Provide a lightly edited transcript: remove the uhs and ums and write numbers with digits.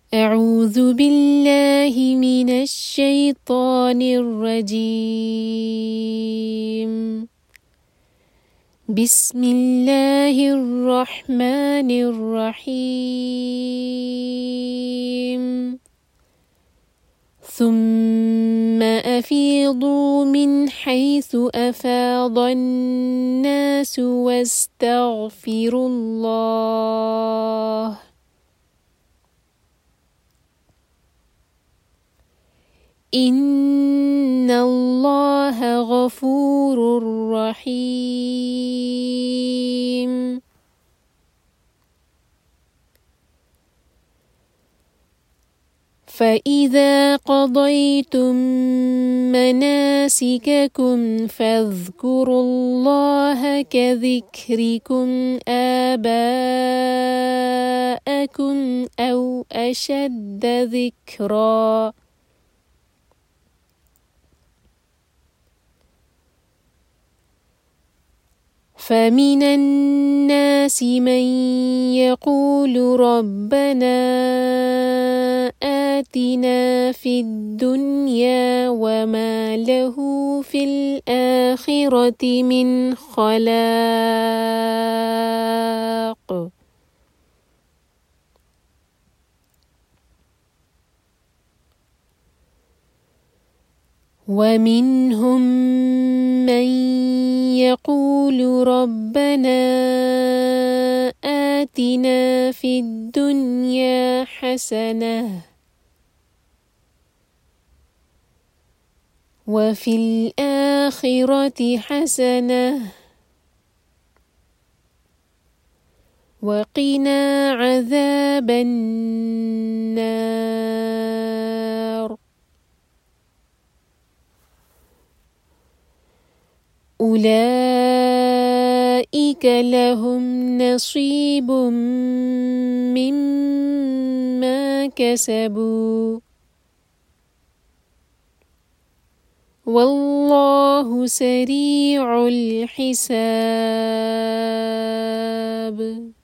أعوذ بالله من الشيطان الرجيم. بسم الله الرحمن الرحيم. ثم أفيضوا من حيث أفاض الناس واستغفروا الله إن الله غفور رحيم. فإذا قضيتم مناسككم فاذكروا الله كذكركم آباءكم أو أشد ذكرًا. فمن الناس من يقول ربنا آتنا في الدنيا وما له في الآخرة من خلاق. ومنهم من يقول ربنا آتنا في الدنيا حسنة وفي الآخرة حسنة وقنا عذاب النار. أولئك لهم نصيب مما كسبوا والله سريع الحساب.